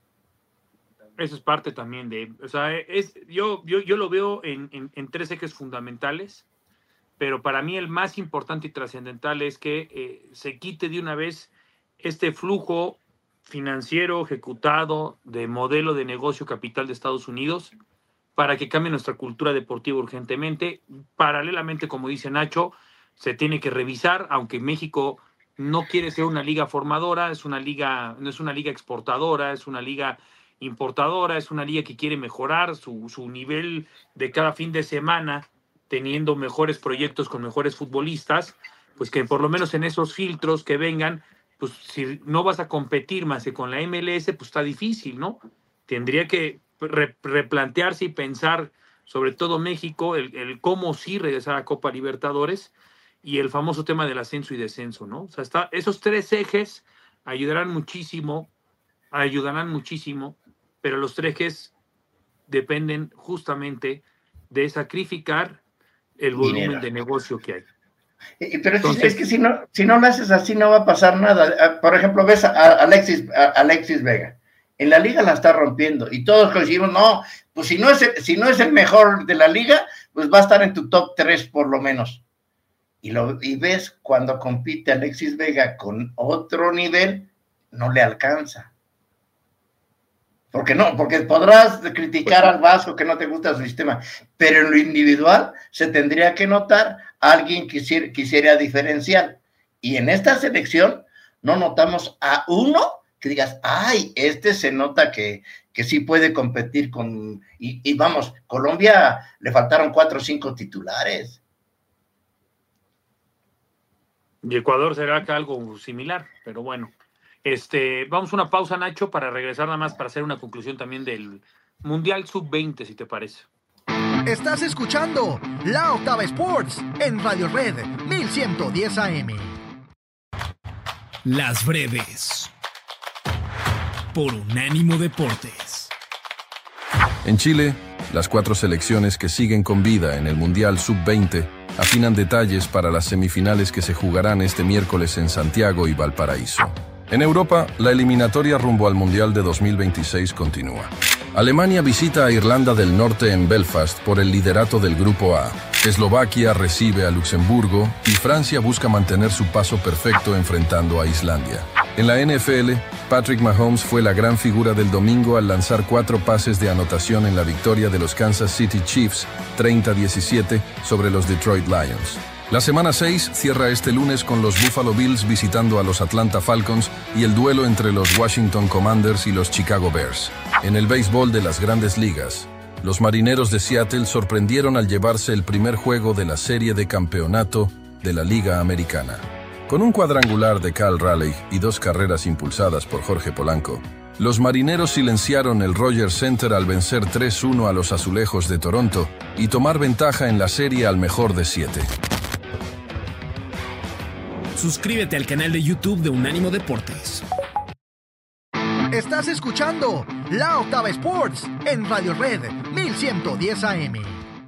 Eso es parte también de, o sea, es, yo, yo, yo lo veo en, en, en tres ejes fundamentales, pero para mí el más importante y trascendental es que eh, se quite de una vez este flujo financiero ejecutado de modelo de negocio capital de Estados Unidos para que cambie nuestra cultura deportiva urgentemente. Paralelamente, como dice Nacho, se tiene que revisar, aunque México no quiere ser una liga formadora, es una liga, no es una liga exportadora, es una liga importadora, es una liga que quiere mejorar su, su nivel de cada fin de semana, teniendo mejores proyectos con mejores futbolistas, pues que por lo menos en esos filtros que vengan, pues si no vas a competir más que con la M L S, pues está difícil, ¿no? Tendría que re, replantearse y pensar, sobre todo México, el, el cómo sí regresar a Copa Libertadores, y el famoso tema del ascenso y descenso, ¿no? O sea, está, esos tres ejes ayudarán muchísimo, ayudarán muchísimo, pero los tres ejes dependen justamente de sacrificar el volumen Dinero. de negocio que hay. Pero Entonces, es que si no, si no lo haces así no va a pasar nada. Por ejemplo, ves a Alexis, a Alexis Vega. En la liga la está rompiendo y todos coincidimos, no, pues si no, es el, si no es el mejor de la liga, pues va a estar en tu top tres por lo menos. Y, lo, y ves cuando compite Alexis Vega con otro nivel, no le alcanza. Porque no, porque podrás criticar al Vasco que no te gusta su sistema, pero en lo individual se tendría que notar a alguien que quisiera, quisiera diferenciar. Y en esta selección no notamos a uno que digas, ay, este se nota que, que sí puede competir con... Y, y vamos, Colombia le faltaron cuatro o cinco titulares. Y Ecuador será acá algo similar, pero bueno. Este, vamos a una pausa, Nacho, para regresar nada más para hacer una conclusión también del Mundial sub veinte, si te parece. Estás escuchando La Octava Sports en Radio Red mil ciento diez A M. Las breves por Unánimo Deportes. En Chile, las cuatro selecciones que siguen con vida en el Mundial sub veinte afinan detalles para las semifinales que se jugarán este miércoles en Santiago y Valparaíso. En Europa, la eliminatoria rumbo al Mundial de dos mil veintiséis continúa. Alemania visita a Irlanda del Norte en Belfast por el liderato del Grupo A. Eslovaquia recibe a Luxemburgo y Francia busca mantener su paso perfecto enfrentando a Islandia. En la N F L, Patrick Mahomes fue la gran figura del domingo al lanzar cuatro pases de anotación en la victoria de los Kansas City Chiefs treinta a diecisiete sobre los Detroit Lions. La semana seis cierra este lunes con los Buffalo Bills visitando a los Atlanta Falcons y el duelo entre los Washington Commanders y los Chicago Bears. En el béisbol de las Grandes Ligas, los Marineros de Seattle sorprendieron al llevarse el primer juego de la serie de campeonato de la Liga Americana. Con un cuadrangular de Cal Raleigh y dos carreras impulsadas por Jorge Polanco, los Marineros silenciaron el Rogers Center al vencer tres uno a los Azulejos de Toronto y tomar ventaja en la serie al mejor de siete. Suscríbete al canal de YouTube de Unánimo Deportes. Estás escuchando La Octava Sports en Radio Red mil ciento diez A M.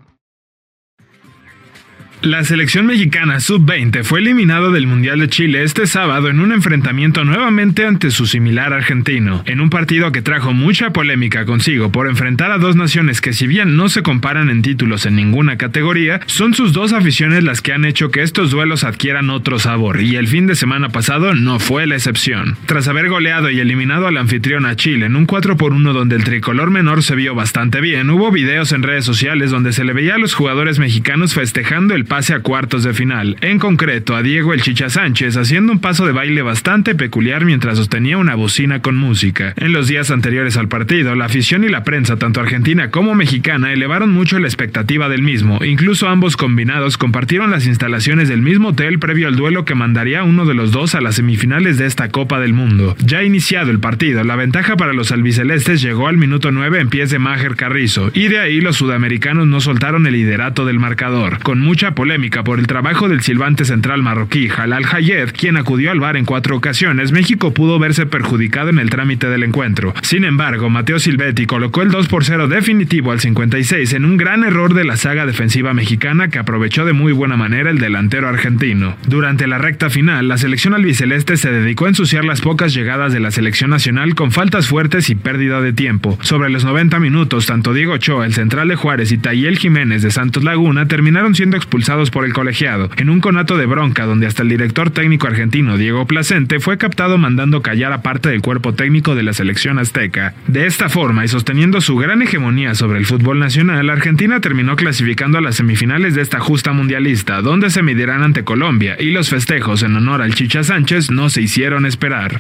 La selección mexicana sub veinte fue eliminada del Mundial de Chile este sábado en un enfrentamiento nuevamente ante su similar argentino, en un partido que trajo mucha polémica consigo por enfrentar a dos naciones que, si bien no se comparan en títulos en ninguna categoría, son sus dos aficiones las que han hecho que estos duelos adquieran otro sabor, y el fin de semana pasado no fue la excepción. Tras haber goleado y eliminado al anfitrión a Chile en un cuatro por uno donde el tricolor menor se vio bastante bien, hubo videos en redes sociales donde se le veía a los jugadores mexicanos festejando el pase a cuartos de final, en concreto a Diego el Chicha Sánchez haciendo un paso de baile bastante peculiar mientras sostenía una bocina con música. En los días anteriores al partido, la afición y la prensa, tanto argentina como mexicana, elevaron mucho la expectativa del mismo. Incluso ambos combinados compartieron las instalaciones del mismo hotel previo al duelo que mandaría a uno de los dos a las semifinales de esta Copa del Mundo. Ya iniciado el partido, la ventaja para los albicelestes llegó al minuto nueve en pies de Máger Carrizo, y de ahí los sudamericanos no soltaron el liderato del marcador. Con mucha polémica por el trabajo del silbante central marroquí Jalal Hayed, quien acudió al V A R en cuatro ocasiones, México pudo verse perjudicado en el trámite del encuentro. Sin embargo, Mateo Silvetti colocó el dos por cero definitivo al cincuenta y seis en un gran error de la saga defensiva mexicana que aprovechó de muy buena manera el delantero argentino. Durante la recta final, la selección albiceleste se dedicó a ensuciar las pocas llegadas de la selección nacional con faltas fuertes y pérdida de tiempo. Sobre los noventa minutos, tanto Diego Ochoa, el central de Juárez, y Tayel Jiménez de Santos Laguna terminaron siendo expulsados por el colegiado, en un conato de bronca donde hasta el director técnico argentino Diego Placente fue captado mandando callar a parte del cuerpo técnico de la selección azteca. De esta forma, y sosteniendo su gran hegemonía sobre el fútbol nacional, Argentina terminó clasificando a las semifinales de esta justa mundialista, donde se medirán ante Colombia, y los festejos en honor al Chicha Sánchez no se hicieron esperar.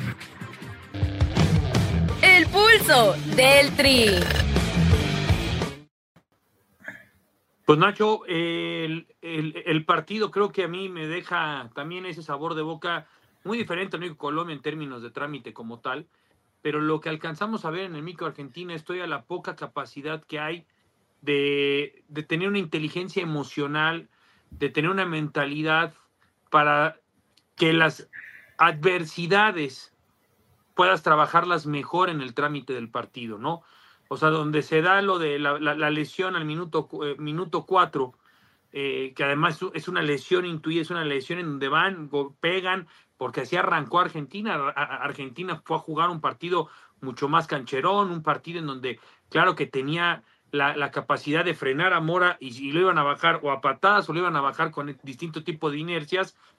El pulso del Tri. Pues Nacho, el, el, el partido creo que a mí me deja también ese sabor de boca muy diferente al México Colombia en términos de trámite como tal, pero lo que alcanzamos a ver en el México Argentina estoy a la poca capacidad que hay de, de tener una inteligencia emocional, de tener una mentalidad para que las adversidades puedas trabajarlas mejor en el trámite del partido, ¿no? O sea, donde se da lo de la, la, la lesión al minuto eh, minuto cuatro, eh, que además es una lesión intuida, es una lesión en donde van, pegan, porque así arrancó Argentina. Argentina fue a jugar un partido mucho más cancherón, un partido en donde, claro que tenía la, la capacidad de frenar a Mora y, y lo iban a bajar o a patadas o lo iban a bajar con distinto tipo de inercias,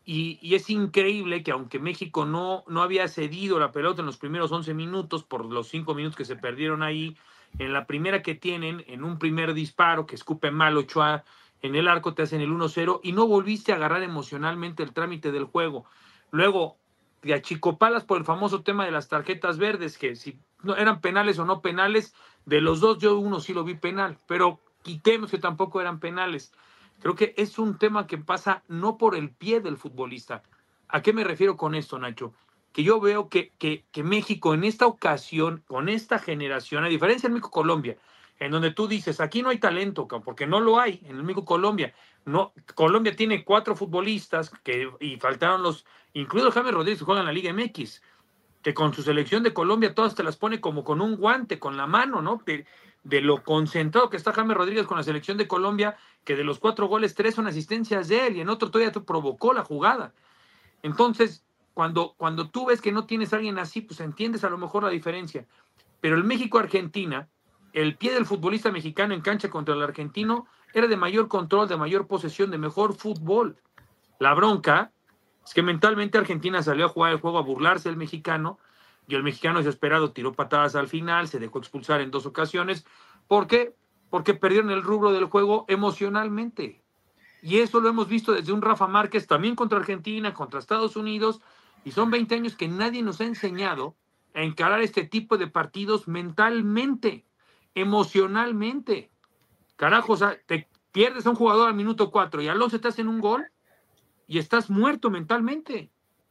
Y, y es increíble que aunque México no, no había cedido la pelota en los primeros once minutos, por los cinco minutos que se perdieron ahí, en la primera que tienen, en un primer disparo que escupe mal Ochoa en el arco, te hacen el uno cero y no volviste a agarrar emocionalmente el trámite del juego. Luego te achicopalas por el famoso tema de las tarjetas verdes, que si no eran penales o no penales, de los dos yo uno sí lo vi penal, pero quitemos que tampoco eran penales. Creo que es un tema que pasa no por el pie del futbolista. ¿A qué me refiero con esto, Nacho? Que yo veo que, que, que México en esta ocasión, con esta generación, a diferencia del México-Colombia, en donde tú dices, aquí no hay talento, porque no lo hay en el México-Colombia. No, Colombia tiene cuatro futbolistas que, y faltaron los, incluido James Rodríguez, que juega en la Liga M X, que con su selección de Colombia todas te las pone como con un guante, con la mano, ¿no? De, de lo concentrado que está James Rodríguez con la selección de Colombia, que de los cuatro goles, tres son asistencias de él, y en otro todavía te provocó la jugada. Entonces, cuando, cuando tú ves que no tienes a alguien así, pues entiendes a lo mejor la diferencia. Pero el México-Argentina, el pie del futbolista mexicano en cancha contra el argentino era de mayor control, de mayor posesión, de mejor fútbol. La bronca es que mentalmente Argentina salió a jugar el juego, a burlarse del mexicano, y el mexicano desesperado tiró patadas al final, se dejó expulsar en dos ocasiones. ¿Por qué? Porque perdieron el rubro del juego emocionalmente. Y eso lo hemos visto desde un Rafa Márquez, también contra Argentina, contra Estados Unidos, y son veinte años que nadie nos ha enseñado a encarar este tipo de partidos mentalmente, emocionalmente. Carajo, o sea, te pierdes a un jugador al minuto cuatro y al once te hacen un gol y estás muerto mentalmente.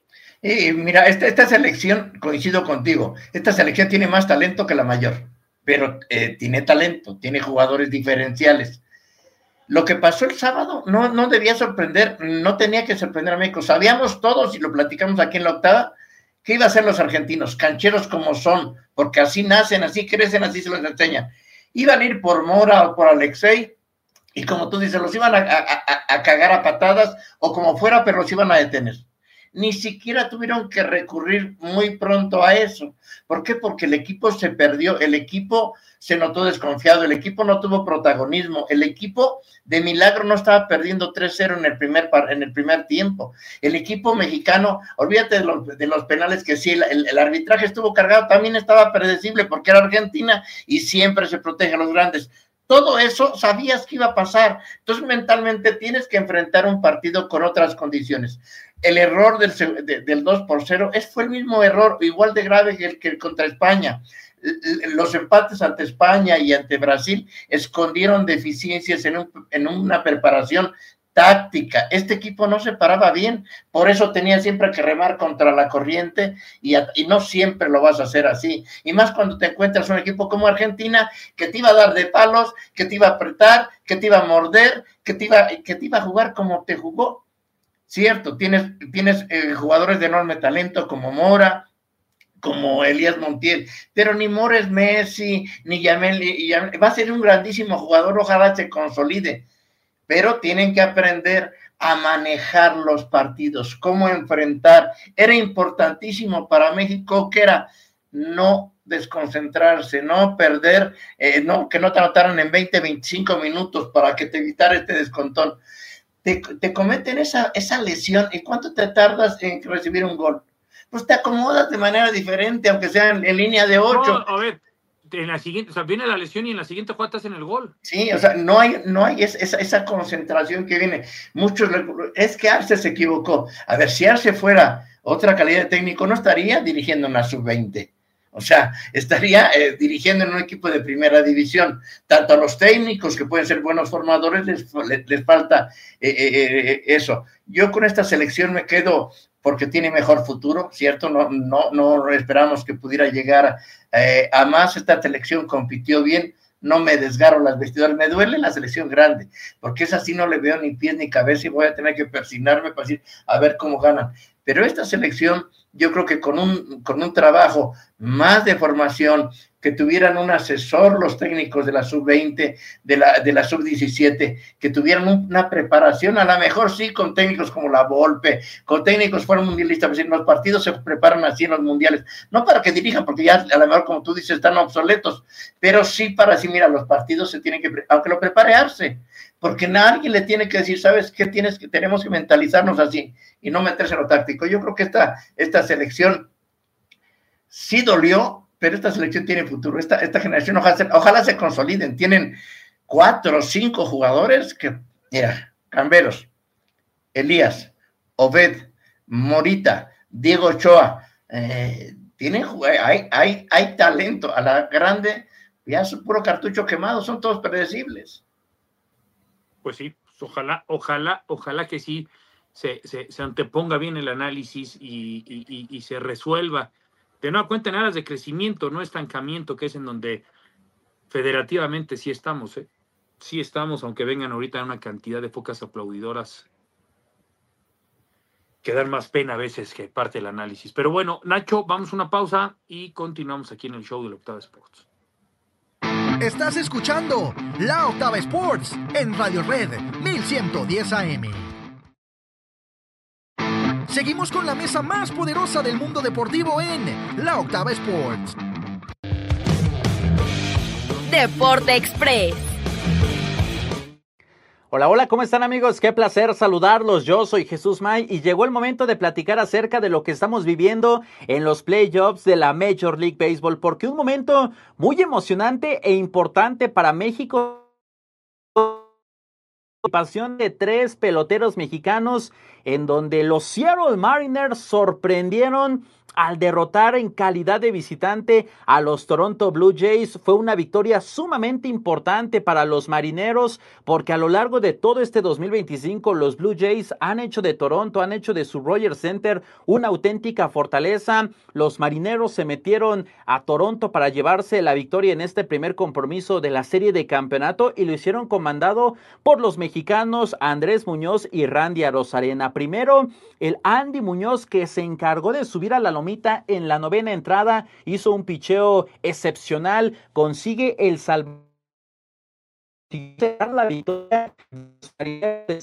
Y mira, esta, esta selección, coincido contigo, esta selección tiene más talento que la mayor, pero eh, tiene talento, tiene jugadores diferenciales. Lo que pasó el sábado no, no debía sorprender, no tenía que sorprender a México. Sabíamos todos, y lo platicamos aquí en la octava, que iba a ser los argentinos, cancheros como son, porque así nacen, así crecen, así se los enseñan. Iban a ir por Mora o por Alexei, y como tú dices, los iban a, a, a, a cagar a patadas, o como fuera, pero los iban a detener. Ni siquiera tuvieron que recurrir muy pronto a eso. ¿Por qué? Porque el equipo se perdió, el equipo se notó desconfiado, el equipo no tuvo protagonismo, el equipo de milagro no estaba perdiendo tres cero en el primer en el primer tiempo. El equipo mexicano, olvídate de los, de los penales que sí, el, el arbitraje estuvo cargado, también estaba predecible porque era Argentina y siempre se protege a los grandes. Todo eso sabías que iba a pasar. Entonces, mentalmente tienes que enfrentar un partido con otras condiciones. El error del, de, del dos por cero es, fue el mismo error, igual de grave que el que contra España. Los empates ante España y ante Brasil escondieron deficiencias en, un, en una preparación táctica. Este equipo no se paraba bien, por eso tenía siempre que remar contra la corriente y, a, y no siempre lo vas a hacer así. Y más cuando te encuentras un equipo como Argentina que te iba a dar de palos, que te iba a apretar, que te iba a morder, que te iba, que te iba a jugar como te jugó. Cierto, tienes, tienes eh, jugadores de enorme talento como Mora, como Elías Montiel, pero ni Mora es Messi, ni Yamel, y Yamel, va a ser un grandísimo jugador, ojalá se consolide, pero tienen que aprender a manejar los partidos, cómo enfrentar. Era importantísimo para México que era no desconcentrarse, no perder, eh, no, que no te anotaran en veinte, veinticinco minutos para que te evitara este descontón. Te, te cometen esa, esa lesión, ¿y cuánto te tardas en recibir un gol? Pues te acomodas de manera diferente, aunque sea en, en línea de ocho. No, a ver, en la siguiente, o sea, viene la lesión y en la siguiente jugada estás en el gol. Sí, o sea, no hay, no hay esa, esa concentración que viene. Muchos, es que Arce se equivocó. A ver, si Arce fuera otra calidad de técnico, no estaría dirigiendo una sub veinte. O sea, estaría eh, dirigiendo en un equipo de primera división. Tanto a los técnicos, que pueden ser buenos formadores, les, les, les falta eh, eh, eso. Yo con esta selección me quedo porque tiene mejor futuro, ¿cierto? No, no, no esperamos que pudiera llegar eh, a más. Esta selección compitió bien, no me desgarro las vestiduras, me duele la selección grande, porque es así, no le veo ni pies ni cabeza y voy a tener que persignarme para decir, a ver cómo ganan. Pero esta selección, yo creo que con un, con un trabajo más de formación, que tuvieran un asesor los técnicos de la sub veinte, de la, de la sub diecisiete, que tuvieran una preparación, a lo mejor sí, con técnicos como la Volpe, con técnicos fueron mundialistas, pues los partidos se preparan así en los mundiales, no para que dirijan, porque ya a lo mejor, como tú dices, están obsoletos, pero sí para así, mira, los partidos se tienen que, aunque lo prepare Arce, porque nadie le tiene que decir, ¿sabes qué? Tienes que, tenemos que mentalizarnos así y no meterse en lo táctico. Yo creo que esta, esta selección sí dolió, pero esta selección tiene futuro. Esta, esta generación ojalá se, ojalá se consoliden. Tienen cuatro o cinco jugadores que, mira, Camberos, Elías, Obed, Morita, Diego Ochoa, eh, tienen, hay, hay, hay talento a la grande, ya su puro cartucho quemado, son todos predecibles. Pues sí, ojalá, ojalá, ojalá que sí se, se, se anteponga bien el análisis y, y, y, y se resuelva. De nueva cuenta en aras de crecimiento, no estancamiento, que es en donde federativamente sí estamos, ¿eh? Sí estamos, aunque vengan ahorita una cantidad de focas aplaudidoras que dan más pena a veces que parte del análisis. Pero bueno, Nacho, vamos a una pausa y continuamos aquí en el show de la Octava Sports. Estás escuchando La Octava Sports en Radio Red mil ciento diez A M. Seguimos con la mesa más poderosa del mundo deportivo en La Octava Sports. Deporte Express. Hola, hola, ¿cómo están amigos? Qué placer saludarlos. Yo soy Jesús May y llegó el momento de platicar acerca de lo que estamos viviendo en los playoffs de la Major League Baseball, porque un momento muy emocionante e importante para México. Participación de tres peloteros mexicanos en donde los Seattle Mariners sorprendieron al derrotar en calidad de visitante a los Toronto Blue Jays. Fue una victoria sumamente importante para los marineros porque a lo largo de todo este dos mil veinticinco los Blue Jays han hecho de Toronto, han hecho de su Rogers Center una auténtica fortaleza. Los marineros se metieron a Toronto para llevarse la victoria en este primer compromiso de la serie de campeonato y lo hicieron comandado por los mexicanos Andrés Muñoz y Randy Arozarena. Primero, el Andy Muñoz, que se encargó de subir a la lomita en la novena entrada, hizo un picheo excepcional, consigue el salvamento la victoria de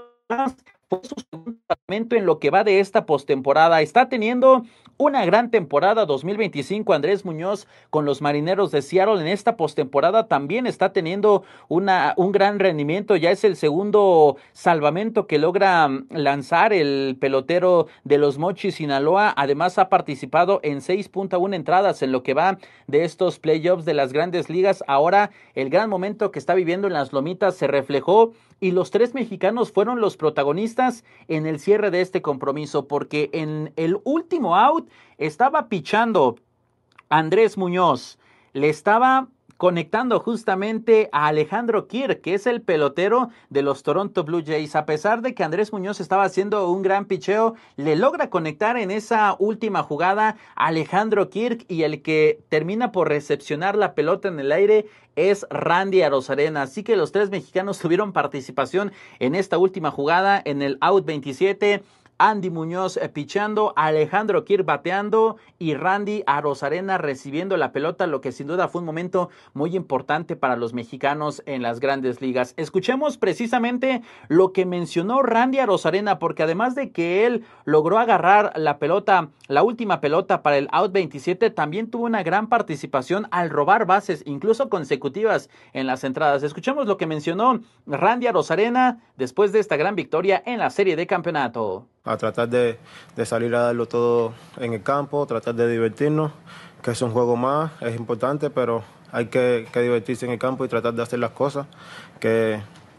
fue su segundo salvamento en lo que va de esta postemporada. Está teniendo una gran temporada dos mil veinticinco Andrés Muñoz con los Marineros de Seattle. En esta postemporada también está teniendo una, un gran rendimiento. Ya es el segundo salvamento que logra lanzar el pelotero de los Mochis, Sinaloa. Además ha participado en seis punto uno entradas en lo que va de estos playoffs de las Grandes Ligas. Ahora el gran momento que está viviendo en las Lomitas se reflejó y los tres mexicanos fueron los protagonistas en el cierre de este compromiso, porque en el último out estaba pichando Andrés Muñoz, le estaba conectando justamente a Alejandro Kirk, que es el pelotero de los Toronto Blue Jays. A pesar de que Andrés Muñoz estaba haciendo un gran picheo, le logra conectar en esa última jugada a Alejandro Kirk y el que termina por recepcionar la pelota en el aire es Randy Arozarena. Así que los tres mexicanos tuvieron participación en esta última jugada en el out veintisiete. Andy Muñoz eh, pichando, Alejandro Kirk bateando y Randy Arozarena recibiendo la pelota, lo que sin duda fue un momento muy importante para los mexicanos en las Grandes Ligas. Escuchemos precisamente lo que mencionó Randy Arozarena, porque además de que él logró agarrar la pelota, la última pelota para el out veintisiete, también tuvo una gran participación al robar bases, incluso consecutivas en las entradas. Escuchemos lo que mencionó Randy Arozarena después de esta gran victoria en la serie de campeonato. A tratar de, de salir a darlo todo en el campo, tratar de divertirnos, que es un juego más, es importante, pero hay que, que divertirse en el campo y tratar de hacer las cosas, que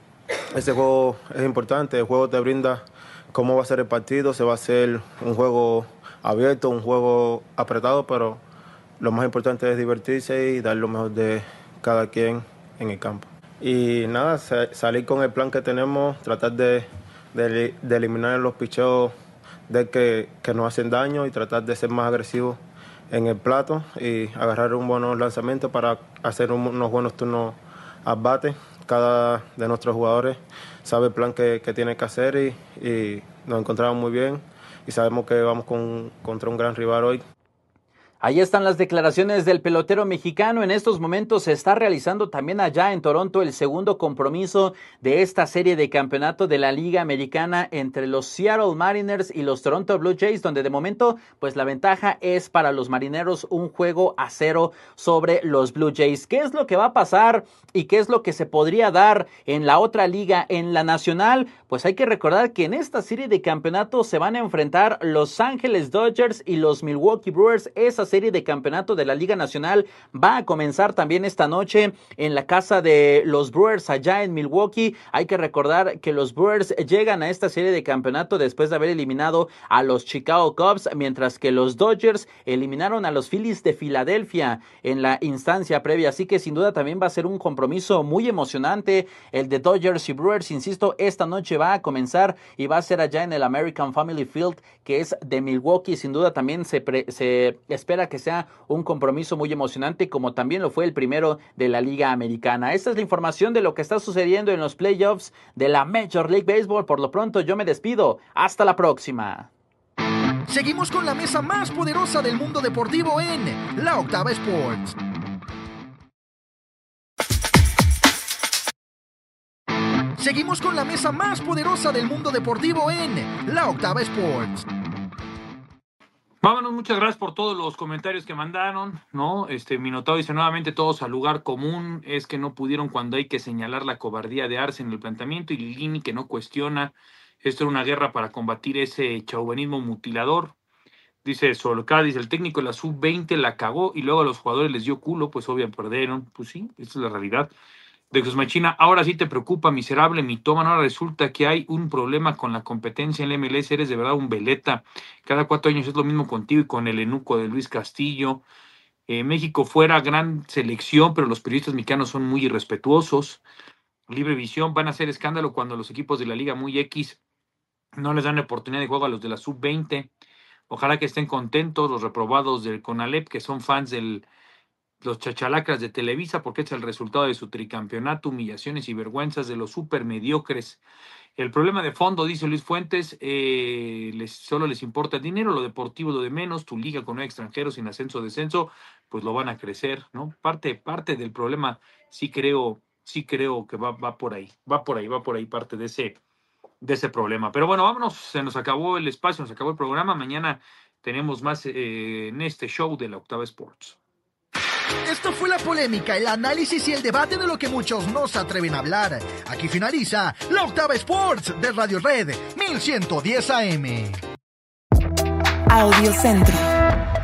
ese juego es importante, el juego te brinda cómo va a ser el partido, se va a hacer un juego abierto, un juego apretado, pero lo más importante es divertirse y dar lo mejor de cada quien en el campo. Y nada, salir con el plan que tenemos, tratar de De, de eliminar los picheos de que, que nos hacen daño y tratar de ser más agresivos en el plato y agarrar un buen lanzamiento para hacer un, unos buenos turnos al bate. Cada de nuestros jugadores sabe el plan que, que tiene que hacer y, y nos encontramos muy bien y sabemos que vamos con, contra un gran rival hoy. Ahí están las declaraciones del pelotero mexicano. En estos momentos se está realizando también allá en Toronto el segundo compromiso de esta serie de campeonato de la Liga Americana entre los Seattle Mariners y los Toronto Blue Jays, donde de momento pues la ventaja es para los marineros, un juego a cero sobre los Blue Jays. ¿Qué es lo que va a pasar y qué es lo que se podría dar en la otra liga, en la nacional? Pues hay que recordar que en esta serie de campeonatos se van a enfrentar Los Ángeles Dodgers y los Milwaukee Brewers. Esa serie de campeonato de la Liga Nacional va a comenzar también esta noche en la casa de los Brewers allá en Milwaukee. Hay que recordar que los Brewers llegan a esta serie de campeonato después de haber eliminado a los Chicago Cubs, mientras que los Dodgers eliminaron a los Phillies de Filadelfia en la instancia previa. Así que sin duda también va a ser un compromiso muy emocionante el de Dodgers y Brewers. Insisto, esta noche va a comenzar y va a ser allá en el American Family Field, que es de Milwaukee. Sin duda también se, pre- se espera que sea un compromiso muy emocionante, como también lo fue el primero de la Liga Americana. Esta es la información de lo que está sucediendo en los playoffs de la Major League Baseball. Por lo pronto yo me despido. Hasta la próxima. Seguimos con la mesa más poderosa del mundo deportivo en La Octava Sports. Seguimos con la mesa más poderosa del mundo deportivo en La Octava Sports. Vámonos, muchas gracias por todos los comentarios que mandaron, ¿no? Este, Minotauro dice nuevamente todos al lugar común, es que no pudieron cuando hay que señalar la cobardía de Arce en el planteamiento, y Lilini que no cuestiona, esto era una guerra para combatir ese chauvinismo mutilador. Dice Solca, dice el técnico de la sub veinte la cagó y luego a los jugadores les dio culo, pues obvio perdieron, pues sí, esa es la realidad. De Jesús Machina, ahora sí te preocupa, miserable mitómano, ahora resulta que hay un problema con la competencia en la M L S, eres de verdad un veleta, cada cuatro años es lo mismo contigo y con el enuco de Luis Castillo. Eh, México fuera gran selección, pero los periodistas mexicanos son muy irrespetuosos. Libre Visión, van a hacer escándalo cuando los equipos de la Liga Muy X no les dan la oportunidad de juego a los de la sub veinte. Ojalá que estén contentos los reprobados del CONALEP, que son fans del los chachalacras de Televisa, porque es el resultado de su tricampeonato, humillaciones y vergüenzas de los súper mediocres. El problema de fondo, dice Luis Fuentes, eh, les, solo les importa el dinero, lo deportivo lo de menos, tu liga con nueve extranjeros sin ascenso o descenso, pues lo van a crecer, ¿no? Parte, parte del problema, sí creo, sí creo que va, va por ahí, va por ahí, va por ahí parte de ese, de ese problema. Pero bueno, vámonos, se nos acabó el espacio, nos acabó el programa, mañana tenemos más eh, en este show de la Octava Sports. Esto fue la polémica, el análisis y el debate de lo que muchos no se atreven a hablar. Aquí finaliza La Octava Sports de Radio Red mil ciento diez A M. Audio Centro.